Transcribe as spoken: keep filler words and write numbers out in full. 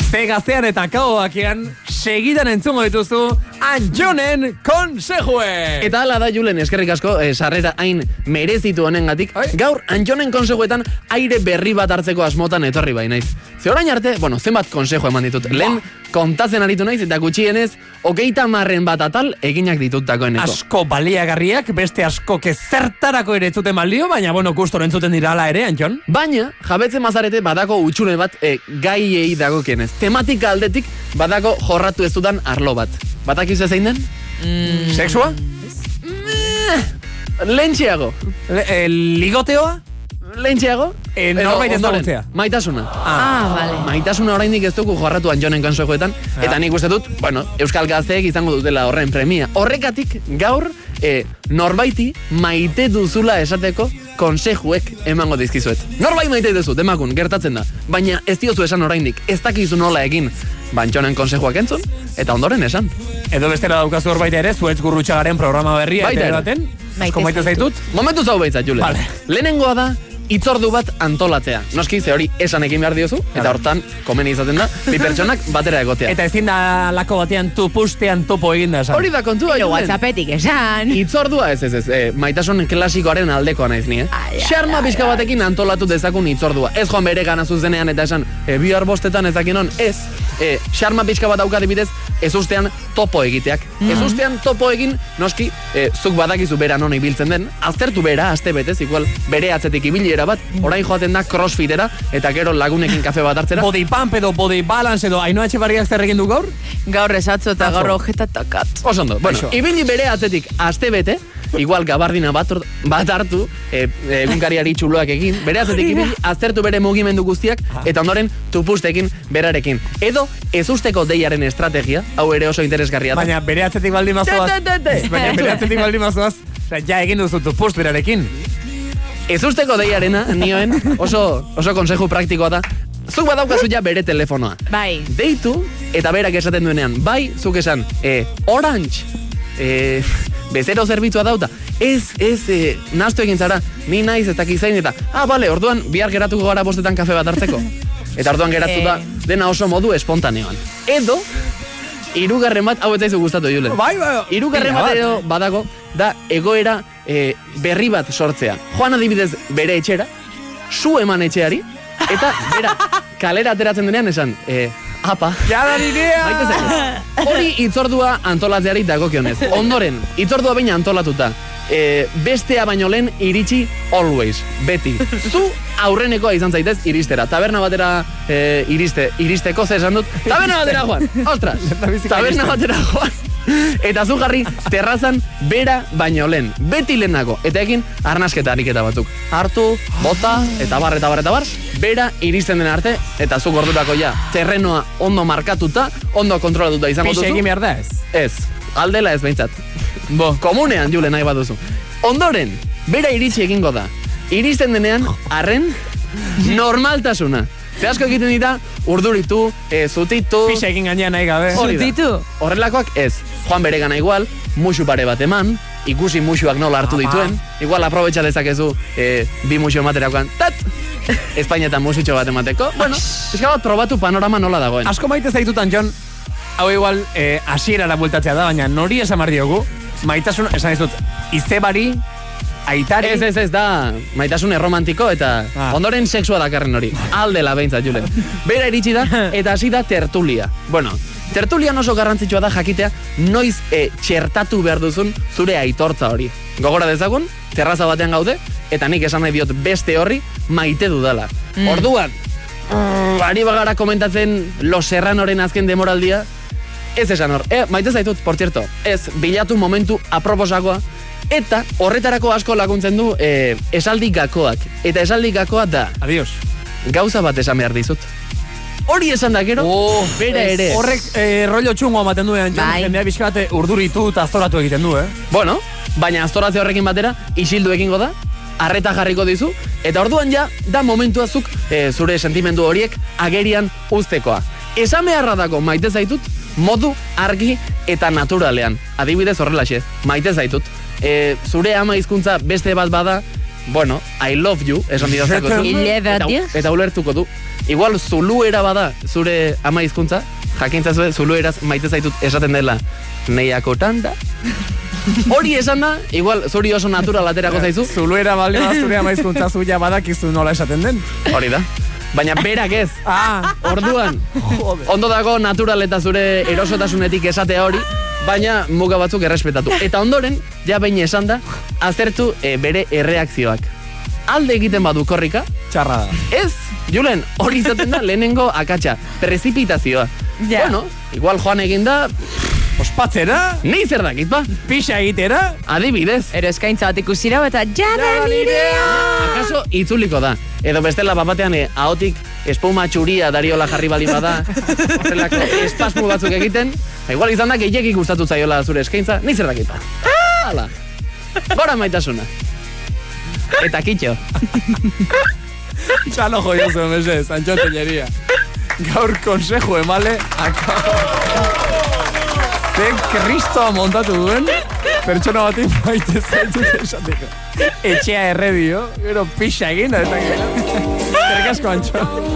Ze gaztean eta kaoakean segidan entzungo dituzu Antxonen konsejue. Eta hala da, Julen, eskerrik asko, eh, sarrera hain merezitu honengatik. Gaur Antxonen konsejuetan aire berri bat hartzeko asmotan etorri bai naiz. Ze orain arte, bueno, zenbat konsejo eman ditut. Lehen kontatzen aritu naiz eta gutxienez hogeita marren bat atal eginak ditut dagoeneko. Asko baliagarriak, beste asko kezertarako ere entzuten balio, baina bueno, gustora entzuten dira ala ere, Antxon. Baina, jabetzen mazarete badako utxune bat e, gaiei dagokienez. Tematika aldetik badako jorratu ez dudan arlo bat. Batakizu zein den? Mm. Sexua? Mm. Lentxeago. Le, eh, ligoteoa? Lentxeago? E, norbait ez dagotzea. Maitasuna. Ah, ah, vale. Maitasuna oraindik ez dugu jorratu Antxonen konsejuetan, ja. Eta nik uste dut, bueno, Euskal Gazteek izango dutela horren premia. Horrekatik gaur e, norbaiti maite duzula esateko konsejuek emango dizkizuet. Norbait maite duzu, demakun, gertatzen da. Baina ez diozu esan oraindik, ez dakizu nola egin Antxonen konsejuak entzun, eta ondoren esan. Edo bestela daukazu horbait ere, Zuetz Gurrutxagaren programa berria. Baita ere. Asko maite zaitut. Momentu zau behitzat, Julen. Vale. Lehenengoa da, itzordu bat antolatzea. Noski, ze hori esan egin behar diozu, eta hortan, komeni izaten da, bi pertsonak batera egotea. Eta ezin da lako batean tupustean topo egin da esan. Hori da kontua, Pero WhatsAppetik esan. Itzordua ez ez ez, e, maitasun klasikoaren aldekoa naiz ni, eh? Xarma pixka batekin antolatu dezakun itzordua. Ez joan bere gana zuzenean eta esan, e, bihar bostetan ez dakinon, ez. E, xarma pixka bat dauka dibidez, ez ustean topo egiteak. Mm. Ez ustean topo egin, noski, e, zuk badakizu bera non ibiltzen den, aztertu bera, aste betez, igual bere atzetik ibiliera bat, orain joaten da crossfitera, eta gero lagunekin kafe bat hartzera. Body pump edo body balance edo Ainhoa Etxebarriak zer egin du gaur? Gaur esatzo eta gaur ojetatak. Osondo, bueno, ibili bere atzetik aste bete, igual gabardina bat, bat hartu, e, egunkariari txuloak egin, bere atzetik ibili, aztertu bere mugimendu guztiak, eta ondoren tupustekin berarekin. Edo, ez usteko deiaren estrategia, hau ere oso interesgarria da. Baina bere atzetik baldin mazoaz, baina bere atzetik baldin mazoaz, ja egin duzu tupust berarekin. Ez usteko deiarena, nioen, oso, oso konseju praktikoa da, zuk badaukazu ja bere telefonoa. Bai. Deitu, eta berak esaten duenean, bai, zuk esan, e, Orange, e, bezero zerbitzua dauta, ez, ez, e, nastu egin zara, ni naiz eta kizain, eta, ah, bale, orduan, bihar geratuko gara bostetan kafe bat hartzeko. Eta orduan geratu da, dena oso modu espontaneoan. Edo, hirugarren bat, hau ez zaizu gustatu, Julen. Bai, bai, hirugarren bat edo badago, da egoera e, berri bat sortzea. Joan adibidez bere etxera, zu eman etxeari, eta bera kalera ateratzen denean esan, e, apa. Ja da nidea! Hori itzordua antolatzeari dagokionez. Ondoren, itzordua baina antolatuta. E, bestea baino lehen iritsi always, beti. Zu aurrenekoa izan zaitez iristera. Taberna batera e, iriste, iristeko ze esan dut. Taberna batera joan, ostras. Taberna batera joan. Eta zu jarri terrazan bera baino lehen. Beti lehenako. Eta egin arnasketa ariketa batzuk. Hartu, bota, eta bar, eta bar, eta bar. Bera iristen den arte. Eta zu gordurako ja, terrenoa ondo markatuta, ondo kontrolatuta izango duzu. Pixe egin behar da ez? Ez, aldela ez behintzat. Bo, komunean, Julen, nahi baduzu. Ondoren, bera iritsi egingo da. Iristen denean, arren, normaltasuna. Ze asko egiten dita, urduritu, e, zutitu... Pixe egin gainean nahi gabe. Zutitu. Horrelakoak ez. Joan bere gana igual, musu pare bat eman, ikusi musuak nola hartu dituen, igual aprobetxa dezakezu e, bi musu ematerakoan, tat! Espainetan musutxo bat emateko. Bueno, pixka bat probatu panorama nola dagoen. Asko maite zaitutan, Jon, hau igual eh, asierara bultatzea da, baina nori esan behar diogu, maitasun, esan ez dut, izebari, aitari... Ez, ez, ez, da, maitasun erromantiko eta ah. ondoren sexua dakarren hori. Aldela behintzat, Julen. Bera iritsi da, eta hasi da tertulia. Bueno, tertulian oso garrantzitsua da jakitea, noiz e, txertatu behar duzun zure aitortza hori. Gogora dezagun, terraza batean gaude, eta nik esan nahi diot beste horri maite dudala. Mm. Orduan, mm, ari bagara komentatzen Los Serranoren azken demoraldia, ez esan hor. E, maite zaitut, por cierto, ez bilatu momentu aproposakoa, eta horretarako asko laguntzen du e, esaldi gakoak. Eta esaldi gakoa da... Adios. Gauza bat esan behar dizut. Hori esan da gero, oh, bera es, ere. Horrek eh, rollo txungo ematen duen, bai. Jendea bizkate urduritu eta aztoratu egiten du, eh? Bueno, baina aztoratze horrekin batera, isildu egingo da, arreta jarriko dizu, eta orduan ja, da momentuazuk e, zure sentimendu horiek agerian uztekoa. Esan beharra dago maite zaitut, modu argi eta naturalean. Adibidez horrelaxe, maite zaitut. E, zure ama hizkuntza beste bat bada, bueno, I love you, esan didazako zu. Eta, eta ulertuko du. igual zuluera bada zure ama hizkuntza, jakintza zuen zulueraz maite zaitut esaten dela neiako tanda. Hori esan da, igual zuri oso natural aterako zaizu. Zuluera baldin bada zure ama hizkuntza zuia badakizu nola esaten den. Hori da. Baina berak ez. Ah, Orduan, ondo dago natural eta zure erosotasunetik esatea hori, baina muga batzuk errespetatu. Eta ondoren, ja behin esan da, aztertu e, bere erreakzioak. Alde egiten badu korrika, txarra da. ez, Julen, hori izaten da lehenengo akatsa, prezipitazioa. Ja. Bueno, igual joan egin da, Ospatzera, nei zer dakit ba, pixa egitera, adibidez. Ero eskaintza bat ikusira eta jada nirea. Akaso itzuliko da. Edo bestela bapatean eh, ahotik espuma txuria dariola jarri bali bada, horrelako espasmu batzuk egiten, igual izan da gehiagik gustatu zaiola zure eskaintza, ni zer dakit ba. Hala. Gora maitasuna. Eta kitxo. txalo joio zuen mesez, Antxon Tellería. Gaur konsejo emale, zen kristoa montatu duen, pertsona bati maite zaitut esateko. Etxea erredio, gero pixa egin da, eta gero. Zergasko, Antxon.